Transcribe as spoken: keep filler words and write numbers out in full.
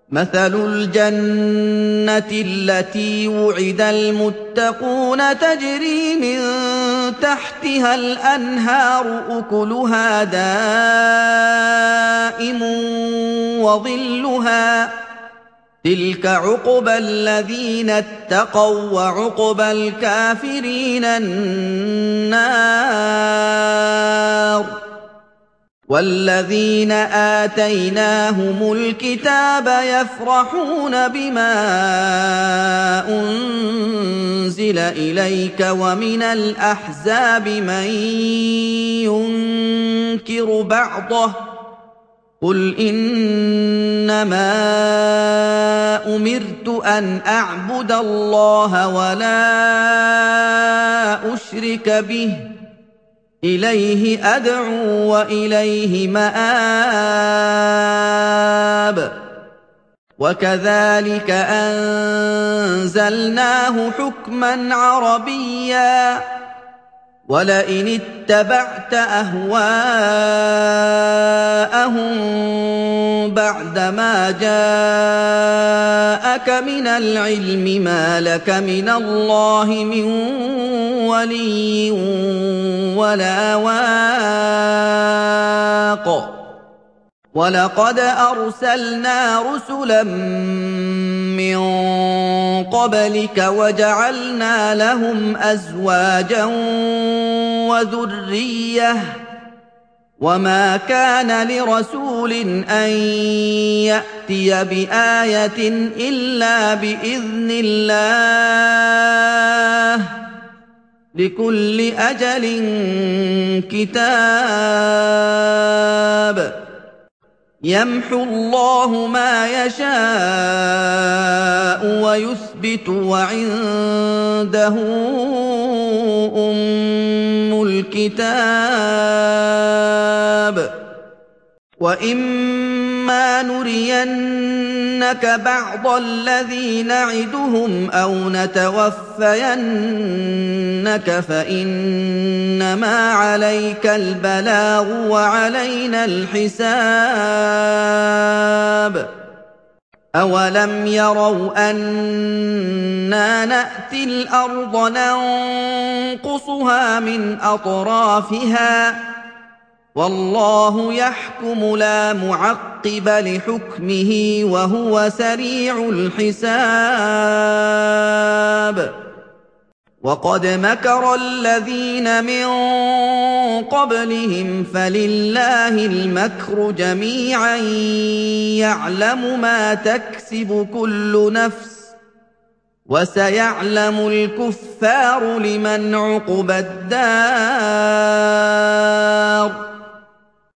مَثَلُ الْجَنَّةِ الَّتِي وُعِدَ الْمُتَّقُونَ تَجْرِي مِن تَحْتِهَا الْأَنْهَارُ أُكُلُهَا دَائِمٌ وَظِلُّهَا ۚ تِلْكَ عُقْبَى الَّذِينَ اتَّقَوا ۖ وَّعُقْبَى الْكَافِرِينَ النَّارُ. وَالَّذِينَ آتَيْنَاهُمُ الْكِتَابَ يَفْرَحُونَ بِمَا أُنزِلَ إِلَيْكَ ۖ وَمِنَ الْأَحْزَابِ مَن يُنكِرُ بَعْضَهُ ۚ قُلْ إِنَّمَا أُمِرْتُ أَنْ أَعْبُدَ اللَّهَ وَلَا أُشْرِكَ بِهِ ۚ إِلَيْهِ أَدْعُو وَإِلَيْهِ مَآبِ. وَكَذَٰلِكَ أَنزَلْنَاهُ حُكْمًا عَرَبِيًّا ۚ وَلَئِنِ اتَّبَعْتَ أَهْوَاءَهُم بَعْدَمَا جَاءَكَ مِنَ الْعِلْمِ مَا لَكَ مِنَ اللَّهِ مِن وَلِيٍّ وَلَا وَاقٍ. وَلَقَدْ أَرْسَلْنَا رُسُلًا مِّن قَبْلِكَ وَجَعَلْنَا لَهُمْ أَزْوَاجًا وَذُرِّيَّةً ۚ وَمَا كَانَ لِرَسُولٍ أَن يَأْتِيَ بِآيَةٍ إِلَّا بِإِذْنِ اللَّهِ ۗ لِكُلِّ أَجَلٍ كِتَابٌ. يَمْحُو اللَّهُ مَا يَشَاءُ وَيُثْبِتُ ۖ وَعِندَهُ أُمُّ الْكِتَابِ. وَإِمَّا نُرِيَنَّكَ بَعْضَ الَّذِي نَعِدُهُمْ أَوْ نَتَوَفَّيَنَّكَ فَإِنَّمَا عَلَيْكَ الْبَلَاغُ وَعَلَيْنَا الْحِسَابُ. أَوَلَمْ يَرَوْا أَنَّا نَأْتِي الْأَرْضَ نَنقُصُهَا مِنْ أَطْرَافِهَا ۚ وَاللَّهُ يَحْكُمُ لَا مُعَقِّبَ لِحُكْمِهِ ۖ وَهُوَ سَرِيعُ الْحِسَابِ. وَقَدْ مَكَرَ الَّذِينَ مِن قَبْلِهِمْ فَلِلَّهِ الْمَكْرُ جَمِيعًا ۖ يَعْلَمُ مَا تَكْسِبُ كُلُّ نَفْسٍ ۗ وَسَيَعْلَمُ الْكُفَّارُ لِمَنْ عُقْبَى الدَّارِ.